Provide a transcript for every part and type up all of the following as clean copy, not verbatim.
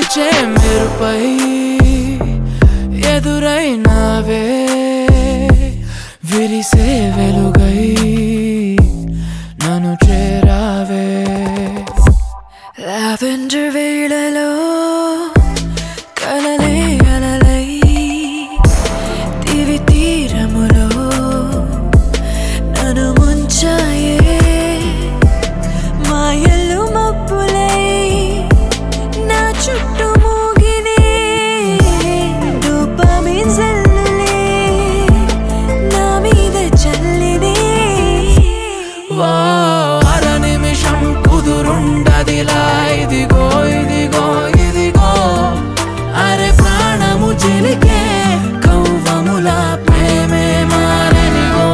పూచే మెరుపై ఎదురైనావే విరిసే వెలుగై నన్ను చేరావే లావెండర్ వేళలో కలలే అలలై దివి తీరములో నన్ను ముంచాయే మాయలు మబ్బులై నా చుట్టూ మోగినే డోపామిన్ జల్లులే నా మీద చల్లినే అర నిమిషం కుదురుండదిలా ఇదిగో ఇదిగో ఇదిగో అరే ప్రాణము చిలికే కౌవముల ప్రేమే మారనిగో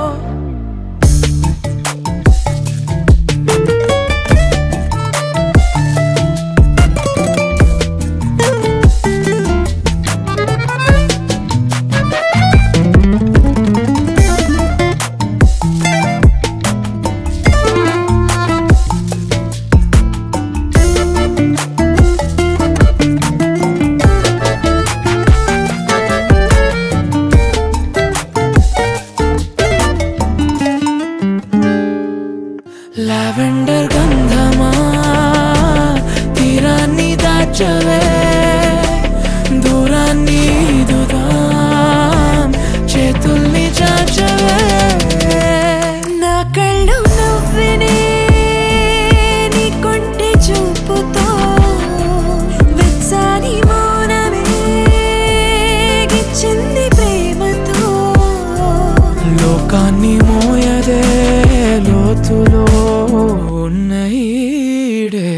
లావెండర్ గంధమా తీరాన్ని దాచవే దూరాన్ని దుదాం చేతుల్ని చాచవే నా కళ్ళు నవ్వినే నీ కొంటె చూపుతో వెచ్చని మౌనమే గిచ్చింది ప్రేమతో లోకాన్ని మోయదే లోతులో ఉన్న ఈడే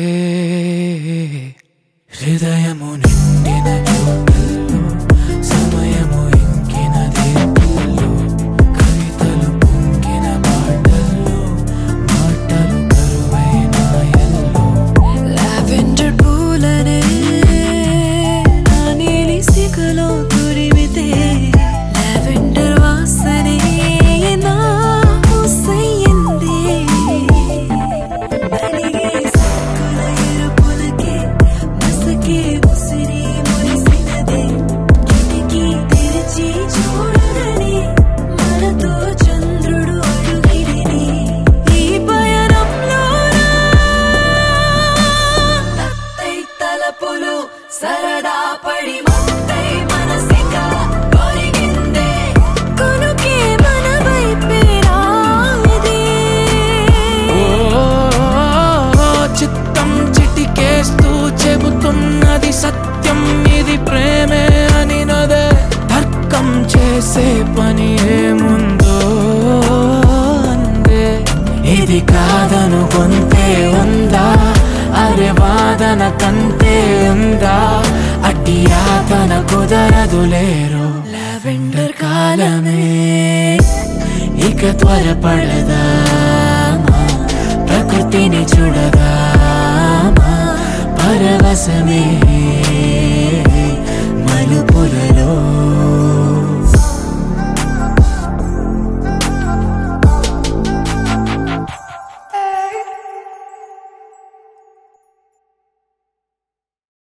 హృదయము నిండిన చూపుల్లో సమయము ఇంకిన దీపుల్లో కవితలు పొంగిన మాటల్లో మాటలు కరువైన ఎల్లో లావెండర్ పూలనే నా నీలి సిగలో తురిమితే లావెండర్ వాసనే నా ఊసయ్యింది నలిగే సిక్కుల ఎరుపులకే మసకే ఉసిరి మురిసినదే కిటికీ తెరిచి చూడనని మనతో చంద్రుడు అడుగిడిని ఈ పయనంలో తత్తై తలపులు సరదా పడి మొత్తై మనసిక కొరిగిందే కొనుకే మన వైపే రాదే చిత్తం చిటికేస్తూ చెబుతున్నది సత్యం ఇది ప్రేమే అని నదే తర్కం చేసే పని ఏముందో అందే ఇది కాదనుకుంటే ఉందా అరే వాదన కంటే ఉందా అట్టి యాతన కుదరదు లేరు లావెండర్ కాలమే ఇక త్వరపడదామా ప్రకృతిని చూడదామా పరవశమే